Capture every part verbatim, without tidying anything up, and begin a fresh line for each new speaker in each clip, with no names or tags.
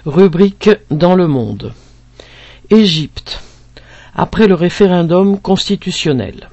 Rubrique dans le monde. Égypte. Après le référendum constitutionnel.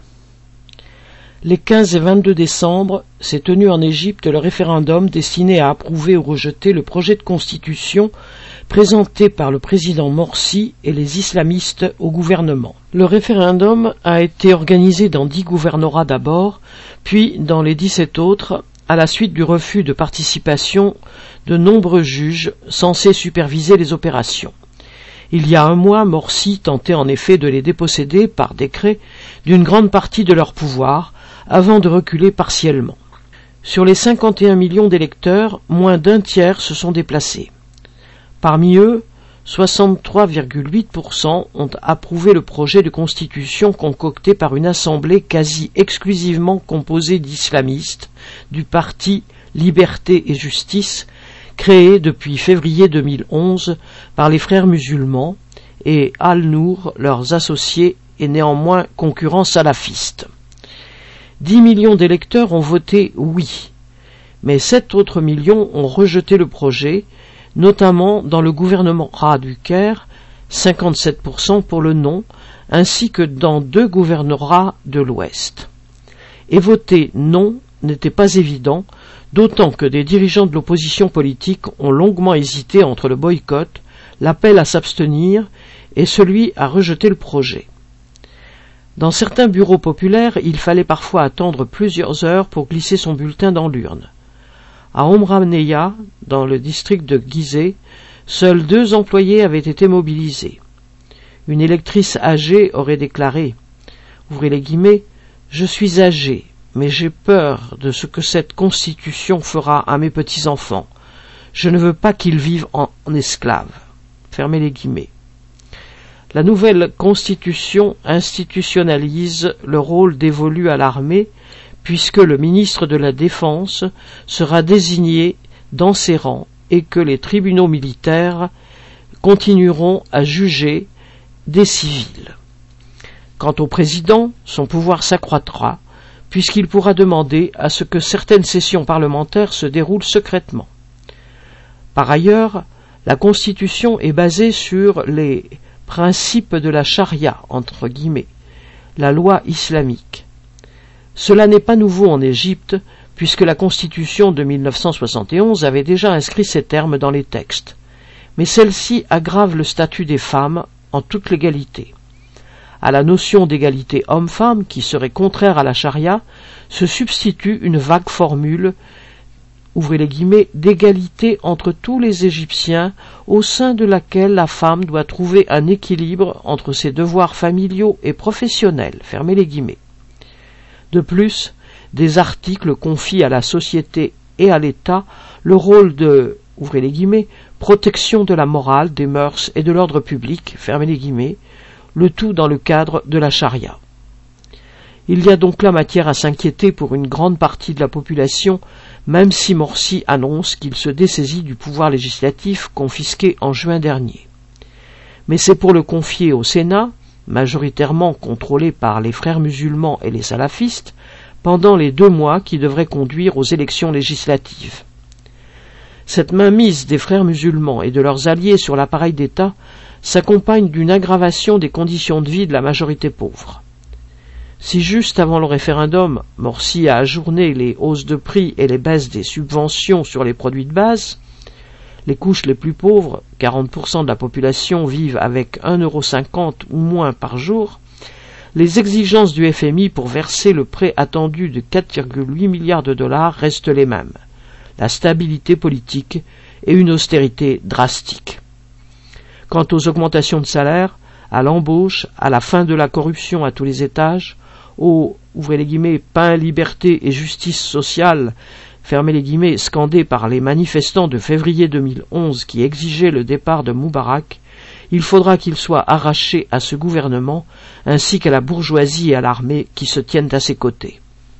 Les quinze et vingt-deux décembre s'est tenu en Égypte le référendum destiné à approuver ou rejeter le projet de constitution présenté par le président Morsi et les islamistes au gouvernement. Le référendum a été organisé dans dix gouvernorats d'abord, puis dans les dix-sept autres, à la suite du refus de participation de nombreux juges censés superviser les opérations. Il y a un mois, Morsi tentait en effet de les déposséder par décret d'une grande partie de leur pouvoir, avant de reculer partiellement. Sur les cinquante et un millions d'électeurs, moins d'un tiers se sont déplacés. Parmi eux, soixante-trois virgule huit pour cent ont approuvé le projet de constitution concocté par une assemblée quasi exclusivement composée d'islamistes du parti Liberté et Justice, créé depuis février deux mille onze par les frères musulmans et Al-Nour, leurs associés et néanmoins concurrents salafistes. Dix millions d'électeurs ont voté oui, mais sept autres millions ont rejeté le projet, notamment dans le gouvernorat du Caire, cinquante-sept pour cent pour le non, ainsi que dans deux gouvernorats de l'Ouest. Et voter non n'était pas évident, d'autant que des dirigeants de l'opposition politique ont longuement hésité entre le boycott, l'appel à s'abstenir et celui à rejeter le projet. Dans certains bureaux populaires, il fallait parfois attendre plusieurs heures pour glisser son bulletin dans l'urne. À Omraneya, dans le district de Gizeh, seuls deux employés avaient été mobilisés. Une électrice âgée aurait déclaré, ouvrez les guillemets, « Je suis âgée, mais j'ai peur de ce que cette constitution fera à mes petits-enfants. Je ne veux pas qu'ils vivent en, en esclaves. » Fermez les guillemets. La nouvelle constitution institutionnalise le rôle dévolu à l'armée, puisque le ministre de la Défense sera désigné dans ses rangs et que les tribunaux militaires continueront à juger des civils. Quant au président, son pouvoir s'accroîtra, puisqu'il pourra demander à ce que certaines sessions parlementaires se déroulent secrètement. Par ailleurs, la Constitution est basée sur les principes de la charia, entre guillemets, la loi islamique. Cela n'est pas nouveau en Égypte, puisque la Constitution de mille neuf cent soixante et onze avait déjà inscrit ces termes dans les textes. Mais celle-ci aggrave le statut des femmes en toute légalité. À la notion d'égalité homme-femme, qui serait contraire à la charia, se substitue une vague formule, ouvrez les guillemets, d'égalité entre tous les Égyptiens, au sein de laquelle la femme doit trouver un équilibre entre ses devoirs familiaux et professionnels, fermez les guillemets. De plus, des articles confient à la société et à l'État le rôle de, ouvrez les guillemets, protection de la morale, des mœurs et de l'ordre public, fermez les guillemets, le tout dans le cadre de la charia. Il y a donc là matière à s'inquiéter pour une grande partie de la population, même si Morsi annonce qu'il se dessaisit du pouvoir législatif confisqué en juin dernier. Mais c'est pour le confier au Sénat, majoritairement contrôlé par les frères musulmans et les salafistes, pendant les deux mois qui devraient conduire aux élections législatives. Cette mainmise des frères musulmans et de leurs alliés sur l'appareil d'État s'accompagne d'une aggravation des conditions de vie de la majorité pauvre. Si juste avant le référendum, Morsi a ajourné les hausses de prix et les baisses des subventions sur les produits de base, les couches les plus pauvres, quarante pour cent de la population vivent avec un euro cinquante ou moins par jour, les exigences du F M I pour verser le prêt attendu de quatre virgule huit milliards de dollars restent les mêmes, la stabilité politique et une austérité drastique. Quant aux augmentations de salaire, à l'embauche, à la fin de la corruption à tous les étages, au, ouvrez les guillemets, pain, liberté et justice sociale, fermez les guillemets, scandés par les manifestants de février deux mille onze qui exigeaient le départ de Moubarak, il faudra qu'il soit arraché à ce gouvernement, ainsi qu'à la bourgeoisie et à l'armée qui se tiennent à ses côtés.